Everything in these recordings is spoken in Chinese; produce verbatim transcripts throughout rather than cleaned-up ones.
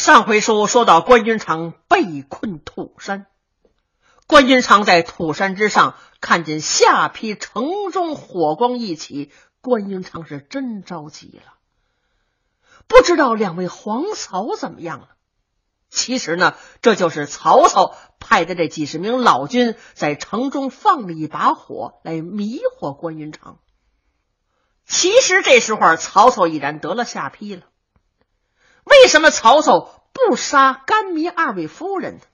上回书说到关云长被困土山，关云长在土山之上看见下邳城中火光一起，关云长是真着急了，不知道两位皇嫂怎么样了。其实呢，这就是曹操派的这几十名老军在城中放了一把火来迷惑关云长。其实这时候曹操已然得了下邳了，为什么曹操不杀甘糜二位夫人呢？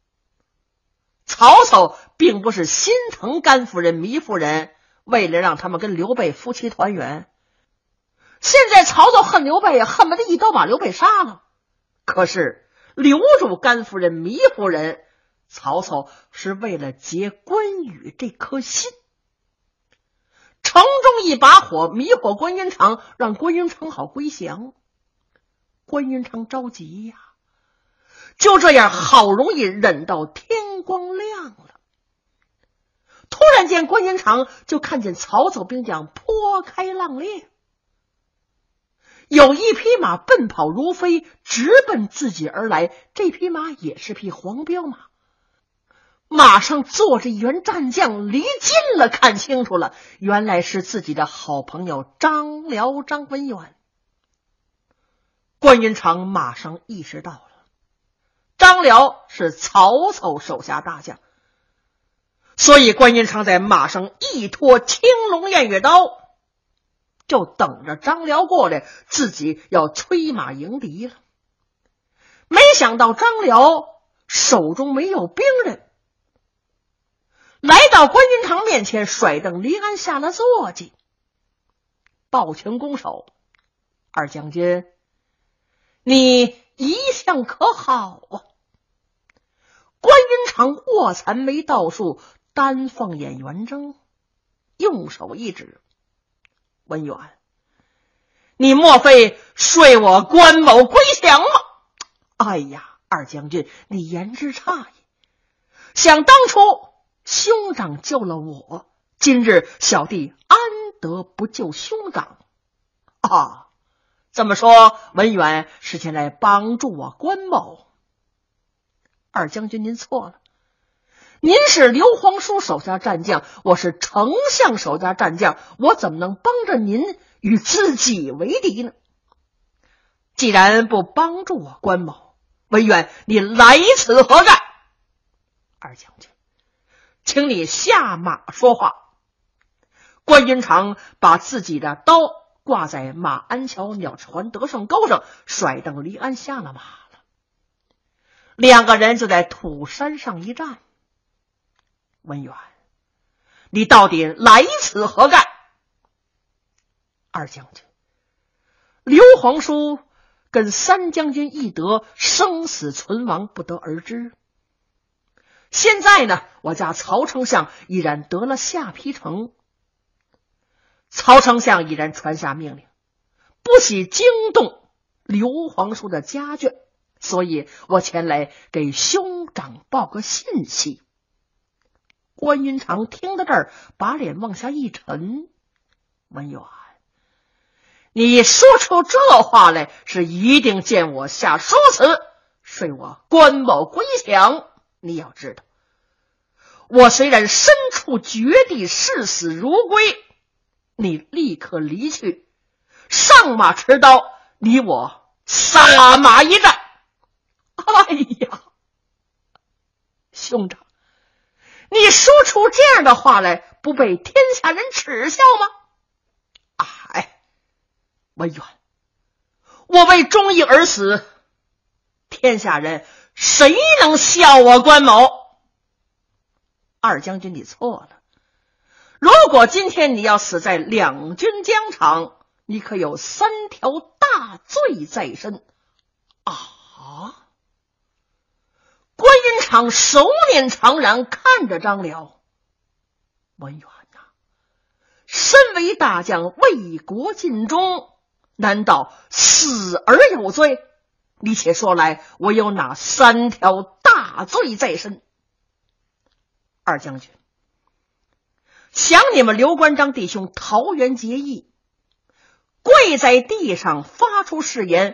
曹操并不是心疼甘夫人、糜夫人，为了让他们跟刘备夫妻团圆。现在曹操恨刘备，恨不得一刀把刘备杀了。可是留住甘夫人、糜夫人，曹操是为了结关羽这颗心。城中一把火迷惑关云长，让关云长好归降。关云长着急呀，就这样好容易忍到天光亮了。突然间关云长就看见曹操兵将拨开浪裂，有一匹马奔跑如飞，直奔自己而来。这匹马也是匹黄骠马，马上坐着一员战将，离近了看清楚了，原来是自己的好朋友张辽张文远。关云长马上意识到了，张辽是曹操手下大将，所以关云长在马上一拖青龙偃月刀，就等着张辽过来，自己要催马迎敌了。没想到张辽手中没有兵刃，来到关云长面前，甩蹬离鞍下了坐骑，抱拳拱手：“二将军，你一向可好啊？”关云长卧蚕眉倒竖，丹凤眼圆睁，用手一指：“文远，你莫非睡我关某归降吗？”哎呀，二将军，你言之差矣。想当初兄长救了我，今日小弟安得不救兄长啊？这么说，文远是前来帮助我关某？二将军您错了，您是刘皇叔手下战将，我是丞相手下战将，我怎么能帮着您与自己为敌呢？既然不帮助我关某，文远你来此何干？二将军，请你下马说话。关云长把自己的刀挂在马鞍桥鸟船得胜钩上，甩蹬离鞍下了马了。两个人就在土山上一站。文远，你到底来此何干？二将军，刘皇叔跟三将军翼德生死存亡不得而知。现在呢，我家曹丞相已然得了下邳城，曹丞相已然传下命令，不许惊动刘皇叔的家眷，所以我前来给兄长报个信息。关云长听到这儿，把脸往下一沉：“文远，你说出这话来，是一定见我下书词，睡我关某归降。你要知道，我虽然身处绝地，视死如归，你立刻离去，上马持刀，你我撒马一战。”哎呀，兄长，你说出这样的话来，不被天下人耻笑吗？哎，文远，我为忠义而死，天下人谁能笑我关某？二将军，你错了。如果今天你要死在两军疆场，你可有三条大罪在身啊！关云长手捻长髯，看着张辽：“文远呐、啊，身为大将，为国尽忠，难道死而有罪？你且说来，我有哪三条大罪在身？”二将军，想你们刘关张弟兄桃园结义，跪在地上发出誓言，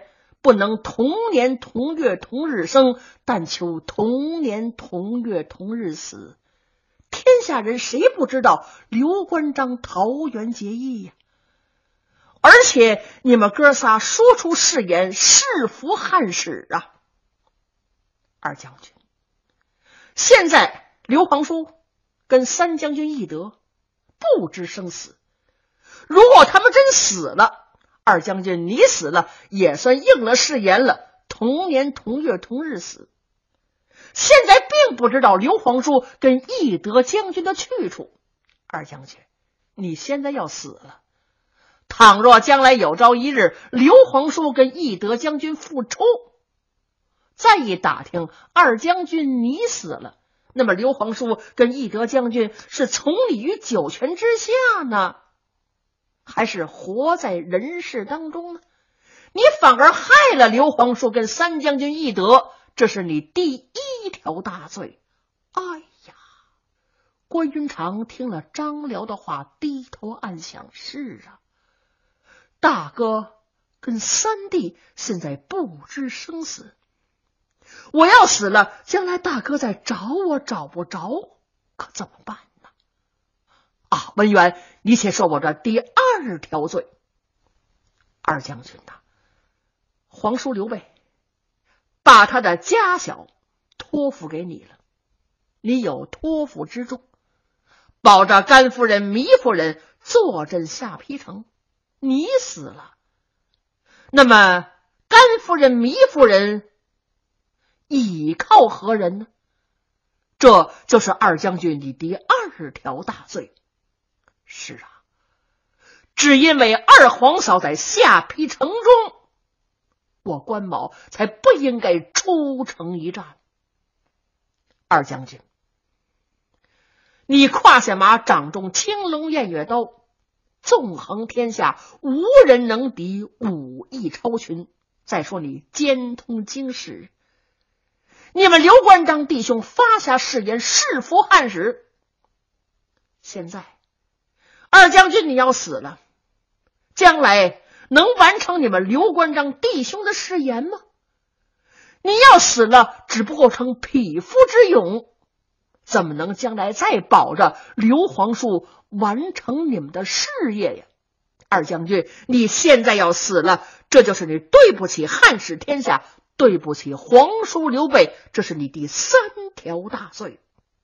不能同年同月同日生，但求同年同月同日死。天下人谁不知道刘关张桃园结义呀？而且你们哥仨说出誓言，誓服汉室啊！二将军，现在刘皇叔跟三将军翼德不知生死，如果他们真死了，二将军你死了也算应了誓言了，同年同月同日死。现在并不知道刘皇叔跟翼德将军的去处，二将军你现在要死了，倘若将来有朝一日刘皇叔跟翼德将军复出，再一打听二将军你死了，那么刘皇叔跟翼德将军是从你于九泉之下呢，还是活在人世当中呢？你反而害了刘皇叔跟三将军翼德，这是你第一条大罪。哎呀，关云长听了张辽的话，低头暗想，是啊，大哥跟三弟现在不知生死，我要死了，将来大哥再找我找不着，可怎么办呢？啊，文远，你且说我这第二条罪。二将军呐，皇叔刘备把他的家小托付给你了，你有托付之重，保着甘夫人、糜夫人坐镇下邳城，你死了，那么甘夫人、糜夫人倚靠何人呢？这就是二将军你第二条大罪。是啊，只因为二皇嫂在下邳城中，我关某才不应该出城一战。二将军，你胯下马，掌中青龙偃月刀，纵横天下，无人能敌，武艺超群。再说你兼通经史，你们刘关张弟兄发下誓言，誓服汉室。现在二将军你要死了，将来能完成你们刘关张弟兄的誓言吗？你要死了，只不过成匹夫之勇，怎么能将来再保着刘皇叔完成你们的事业呀？二将军，你现在要死了，这就是你对不起汉室天下，对不起皇叔刘备，这是你第三条大罪。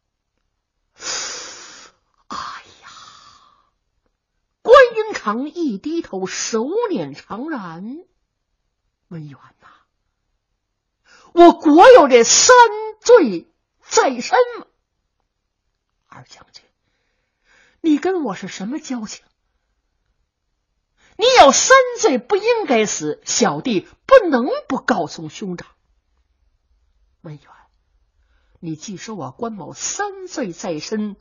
哎呀，关云长一低头，手捻长髯，文远呐，我国有这三罪在身吗？二将军，你跟我是什么交情？你有三罪不应该死，小弟不能不告诉兄长。文远，你既说我关某三罪在身，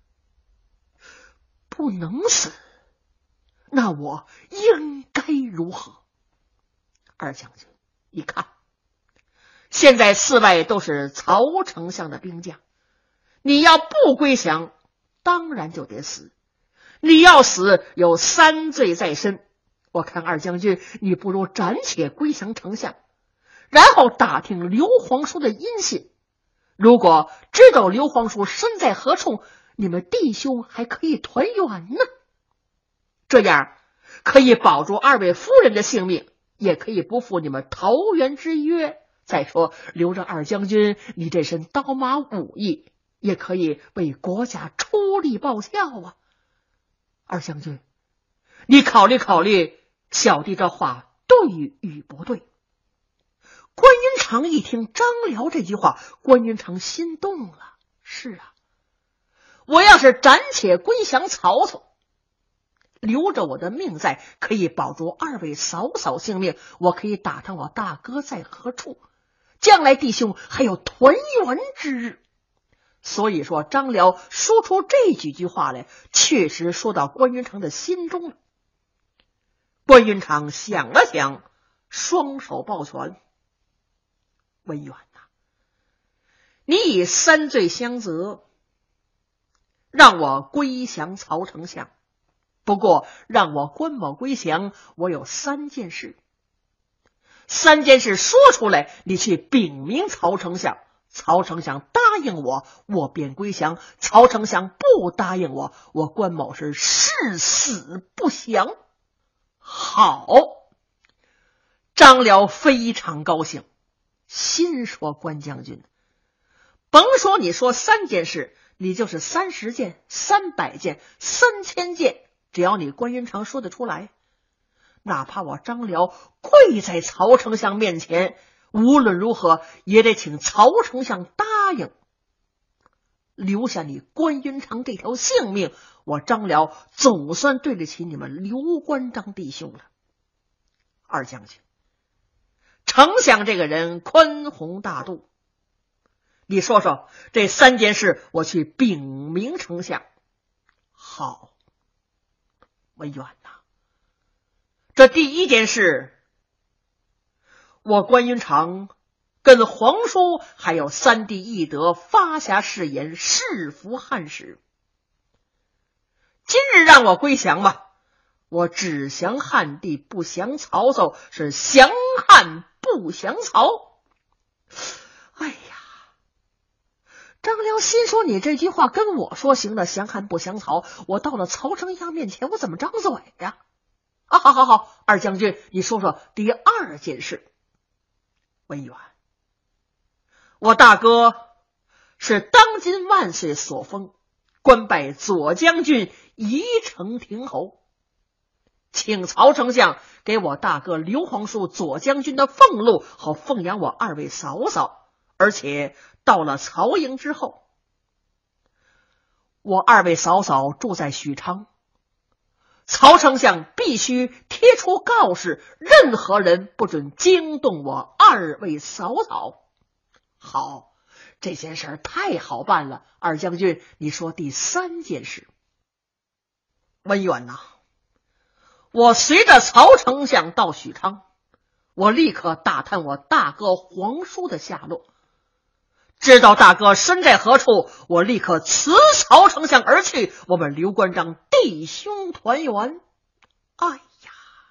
不能死，那我应该如何？二将军，你看，现在四外都是曹丞相的兵将，你要不归降，当然就得死。你要死，有三罪在身。我看二将军，你不如暂且归降丞相，然后打听刘皇叔的音信。如果知道刘皇叔身在何处，你们弟兄还可以团圆呢。这样可以保住二位夫人的性命，也可以不负你们桃园之约。再说留着二将军，你这身刀马武艺，也可以为国家出力报效啊。二将军，你考虑考虑，小弟这话对与不对？关云长一听张辽这句话，关云长心动了。是啊，我要是暂且归降曹操，留着我的命在，可以保住二位嫂嫂性命，我可以打探我大哥在何处，将来弟兄还有团圆之日。所以说张辽说出这几句话来，确实说到关云长的心中了。关云长想了想，双手抱拳，文远呐，你以三罪相责，让我归降曹丞相。不过让我关某归降，我有三件事。 三件事说出来，你去禀明曹丞相，曹丞相答应我，我便归降；曹丞相不答应我，我关某是誓死不降。好，张辽非常高兴，心说关将军，甭说你说三件事，你就是三十件、三百件、三千件，只要你关云长说得出来，哪怕我张辽跪在曹丞相面前，无论如何也得请曹丞相答应留下你关云长这条性命，我张辽总算对得起你们刘关张弟兄了。二将军，丞相这个人宽宏大度，你说说这三件事，我去禀明丞相。好，文远呐，这第一件事，我关云长跟皇叔还有三弟义德发下誓言，誓服汉室。今日让我归降吧，我只降汉帝，不降曹操，是降汉不降曹。哎呀，张辽心说，你这句话跟我说行了，降汉不降曹，我到了曹丞相面前，我怎么张嘴呀？啊，好好好，二将军，你说说第二件事。文远，我大哥是当今万岁所封，官拜左将军，宜城亭侯，请曹丞相给我大哥刘皇叔左将军的俸禄，好奉养我二位嫂嫂。而且到了曹营之后，我二位嫂嫂住在许昌，曹丞相必须贴出告示，任何人不准惊动我二位嫂嫂。好，这件事太好办了。二将军，你说第三件事。文远呐，我随着曹丞相到许昌，我立刻打探我大哥皇叔的下落，知道大哥身在何处，我立刻辞曹丞相而去，我们刘关张弟兄团圆。哎呀，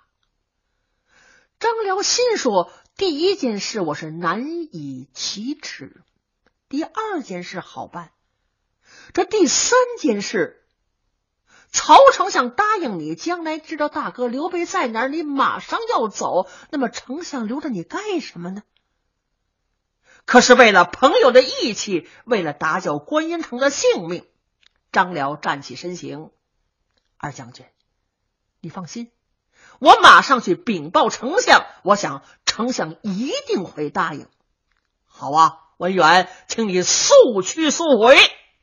张辽心说，第一件事我是难以启齿，第二件事好办，这第三件事，曹丞相答应你，将来知道大哥刘备在哪儿，你马上要走，那么丞相留着你干什么呢？可是为了朋友的义气，为了打救关云长的性命，张辽站起身形。二将军，你放心，我马上去禀报丞相，我想丞相一定会答应。好啊，文远，请你速去速回。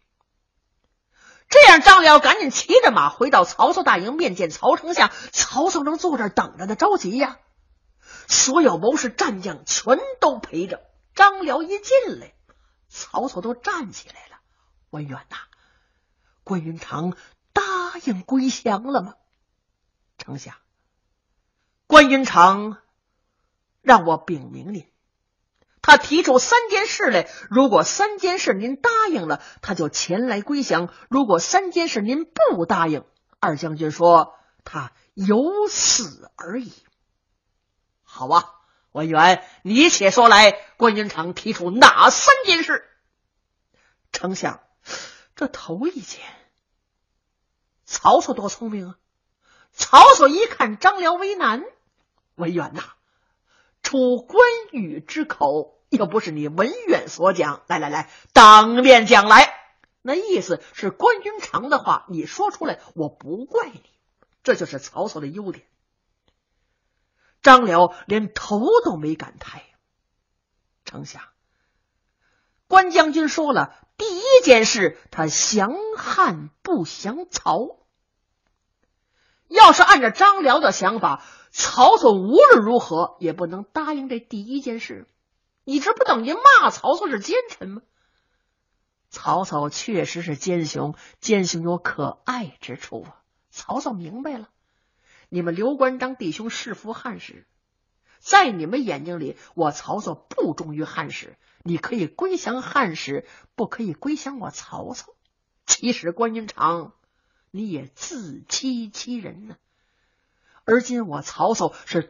这样张辽赶紧骑着马回到曹操大营面见曹丞相。曹操正坐这儿等着呢，着急呀，所有谋士战将全都陪着。张辽一进来，曹操都站起来了。文远呐，关云长答应归降了吗？丞相，关云长让我禀明您，他提出三件事来，如果三件事您答应了，他就前来归降；如果三件事您不答应，二将军说他有死而已。好啊，文远，你且说来，关云长提出哪三件事？丞相，这头一件，曹操多聪明啊！曹操一看张辽为难，文远呐，出关羽之口，又不是你文远所讲，来来来，当面讲来。那意思是关云长的话你说出来，我不怪你，这就是曹操的优点。张辽连头都没敢抬。丞相，关将军说了，第一件事他降汉不降曹。要是按照张辽的想法，曹操无论如何也不能答应这第一件事。你这不等于骂曹操是奸臣吗？曹操确实是奸雄，奸雄有可爱之处啊。曹操明白了，你们刘关张弟兄誓服汉室，在你们眼睛里，我曹操不忠于汉室，你可以归降汉室，不可以归降我曹操。其实关云长，你也自欺欺人呢、啊。而今我曹操是当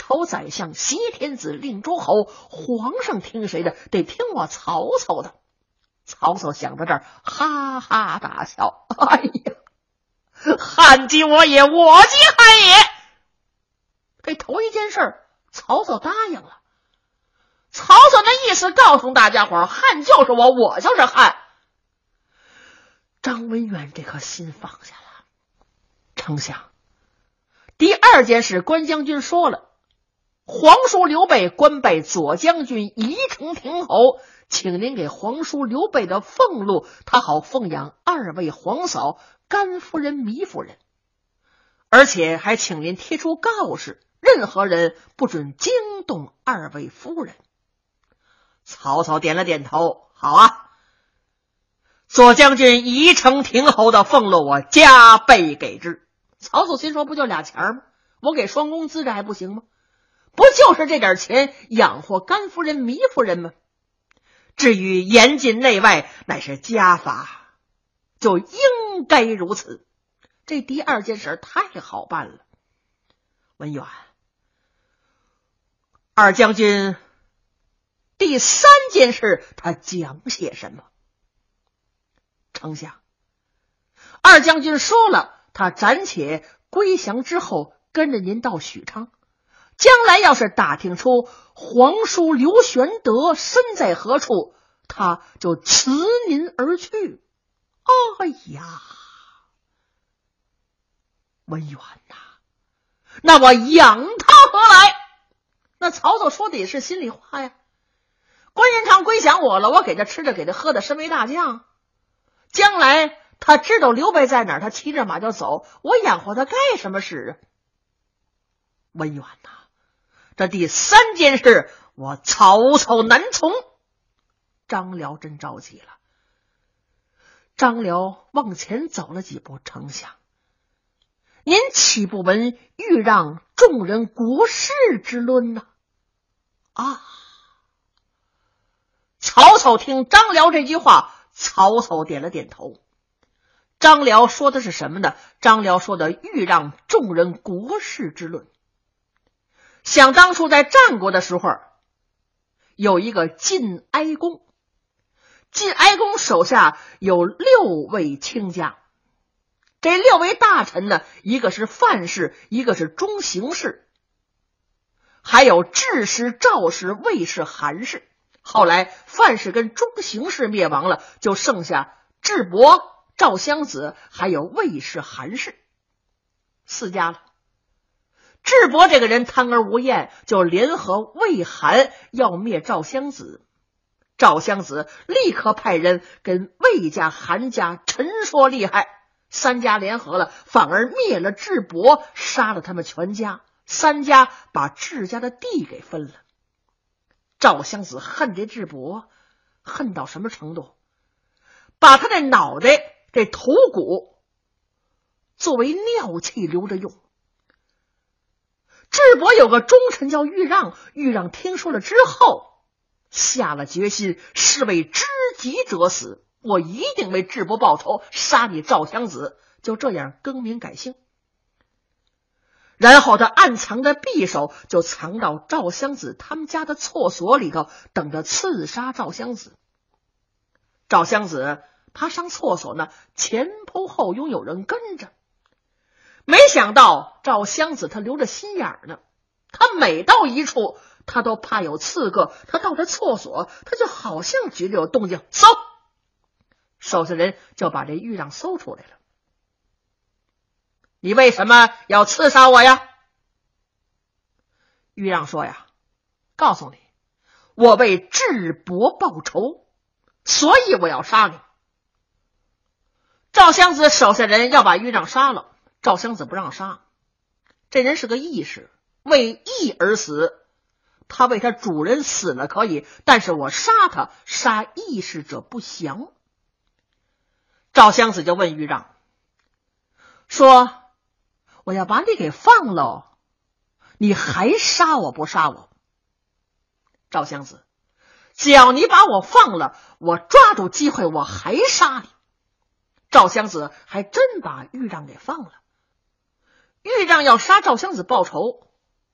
朝宰相，挟天子，令诸侯，皇上听谁的？得听我曹操的。曹操想到这儿，哈哈大笑，哎呀，汉即我也，我即汉也。这头一件事曹操答应了。曹操那意思告诉大家伙，汉就是我，我就是汉。张文远这颗心放下了。丞相，第二件事关将军说了，皇叔刘备官拜左将军，宜城亭侯，请您给皇叔刘备的俸禄，他好奉养二位皇嫂甘夫人、糜夫人，而且还请您贴出告示，任何人不准惊动二位夫人。曹操点了点头，好啊，左将军宜城亭侯的俸禄我加倍给之。曹操心说，不就俩钱吗？我给双工资这还不行吗？不就是这点钱养活甘夫人、糜夫人吗？至于严禁内外，乃是家法，就应该如此。这第二件事太好办了。文远，二将军第三件事他讲些什么？丞相，二将军说了，他暂且归降之后跟着您到许昌，将来要是打听出皇叔刘玄德身在何处，他就辞您而去。哎呀，文远呐，那我养他何来？那曹操说的也是心里话呀。关云长归降我了，我给他吃的给他喝的身为大将，将来他知道刘备在哪儿，他骑着马就走，我养活他干什么事啊？文远呐，这第三件事我曹操难从。张辽真着急了。张辽往前走了几步，丞相，您岂不闻欲让众人国事之论呢？啊！曹操听张辽这句话，曹操点了点头。张辽说的是什么呢？张辽说的欲让众人国事之论。想当初在战国的时候，有一个晋哀公，晋哀公手下有六位卿家，这六位大臣呢，一个是范氏，一个是中行氏，还有智氏、赵氏、魏氏、韩氏。后来范氏跟中行氏灭亡了，就剩下智伯、赵襄子还有魏氏、韩氏四家了。智伯这个人贪而无厌，就联合魏韩要灭赵襄子。赵襄子立刻派人跟魏家、韩家陈说厉害，三家联合了，反而灭了智伯，杀了他们全家。三家把智家的地给分了。赵襄子恨这智伯，恨到什么程度？把他的脑袋这头骨作为尿器留着用。智伯有个忠臣叫豫让，豫让听说了之后，下了决心，是为知己者死，我一定为智伯报仇，杀你赵襄子。就这样更名改姓。然后他暗藏的匕首就藏到赵襄子他们家的厕所里头，等着刺杀赵襄子。赵襄子他上厕所呢，前仆后拥有人跟着。没想到赵襄子他留着心眼呢，他每到一处他都怕有刺客，他到这厕所他就好像觉得有动静，搜，手下人就把这豫让搜出来了。你为什么要刺杀我呀？豫让说呀，告诉你，我为智伯报仇，所以我要杀你。赵襄子手下人要把豫让杀了，赵襄子不让杀，这人是个义士，为义而死，他为他主人死了可以，但是我杀他，杀义士者不祥。赵襄子就问豫让说，我要把你给放了，你还杀我不杀我？赵襄子，只要你把我放了，我抓住机会我还杀你。赵襄子还真把豫让给放了。豫让要杀赵襄子报仇，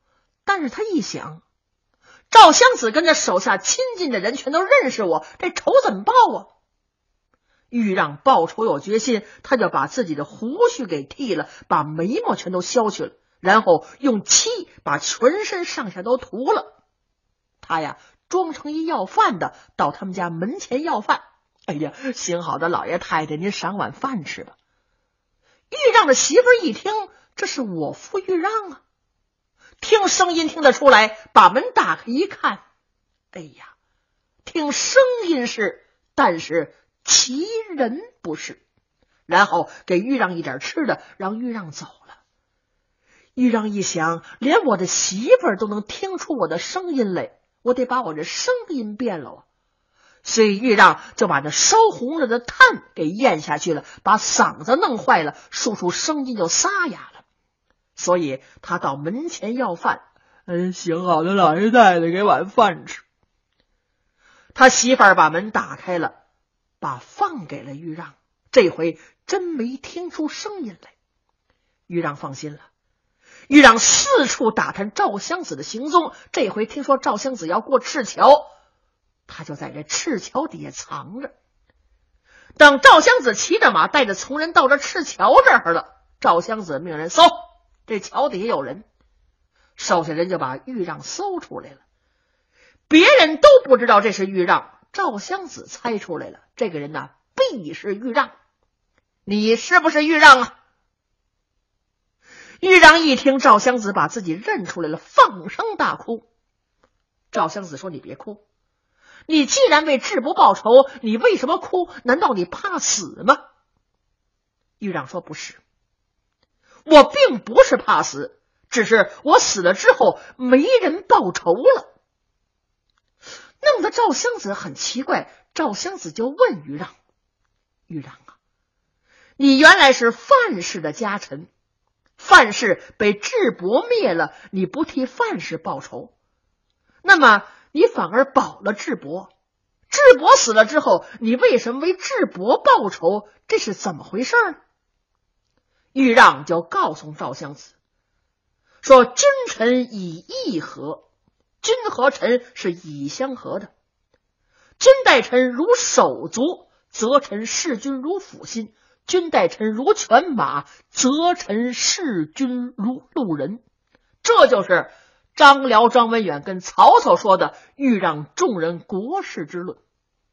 但是他一想，赵襄子跟着手下亲近的人全都认识我，这仇怎么报啊？豫让报仇有决心，他就把自己的胡须给剃了，把眉毛全都削去了，然后用漆把全身上下都涂了。他呀装成一要饭的，到他们家门前要饭。哎呀，幸好的老爷太太，您赏碗饭吃吧。豫让的媳妇儿一听，这是我夫豫让啊，听声音听得出来，把门打开一看，哎呀，听声音是，但是其人不是。然后给豫让一点吃的，让豫让走了。豫让一想，连我的媳妇儿都能听出我的声音来，我得把我这声音变了啊。所以豫让就把那烧红了的炭给咽下去了，把嗓子弄坏了，说出声音就沙哑了。所以他到门前要饭，嗯，行好的老爷太太给碗饭吃。他媳妇儿把门打开了，把饭给了豫让，这回真没听出声音来。豫让放心了，豫让四处打探赵襄子的行踪，这回听说赵襄子要过赤桥，他就在这赤桥底下藏着。等赵襄子骑着马带着从人到这赤桥这儿了，赵襄子命人搜，这桥底下有人。手下人就把豫让搜出来了，别人都不知道这是豫让，赵襄子猜出来了，这个人呢必是豫让。你是不是豫让啊？豫让一听赵襄子把自己认出来了，放声大哭。赵襄子说，你别哭，你既然为智伯报仇，你为什么哭？难道你怕死吗？豫让说，不是，我并不是怕死，只是我死了之后没人报仇了。弄得赵襄子很奇怪，赵襄子就问豫让，豫让啊，你原来是范氏的家臣，范氏被智伯灭了，你不替范氏报仇，那么你反而保了智伯。智伯死了之后，你为什么为智伯报仇？这是怎么回事呢？豫让就告诉赵襄子说，君臣以义和，君和臣是以相和的。君待臣如手足，则臣视君如腹心；君待臣如犬马，则臣视君如路人。这就是张辽、张文远跟曹操说的豫让众人国事之论。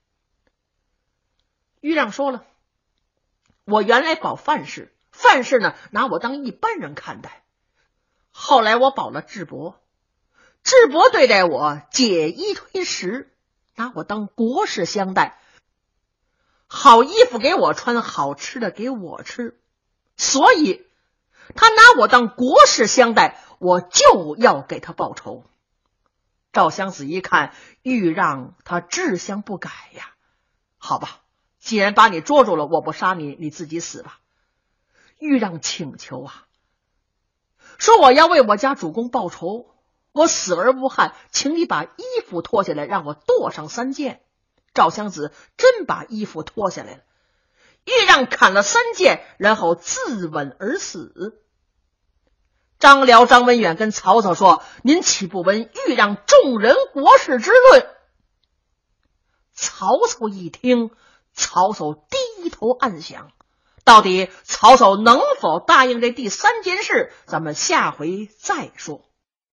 豫让说了，我原来保范氏，范氏呢拿我当一般人看待，后来我保了智伯，智伯对待我解衣推食，拿我当国士相待，好衣服给我穿，好吃的给我吃，所以他拿我当国士相待，我就要给他报仇。赵襄子一看豫让他志向不改呀，好吧，既然把你捉住了，我不杀你，你自己死吧。豫让请求啊，说我要为我家主公报仇，我死而无憾，请你把衣服脱下来，让我剁上三剑。赵襄子真把衣服脱下来了，豫让砍了三剑，然后自刎而死。张辽、张文远跟曹操说，您岂不闻豫让众人国事之论？曹操一听，曹操低头暗想，到底曹操能否答应这第三件事，咱们下回再说。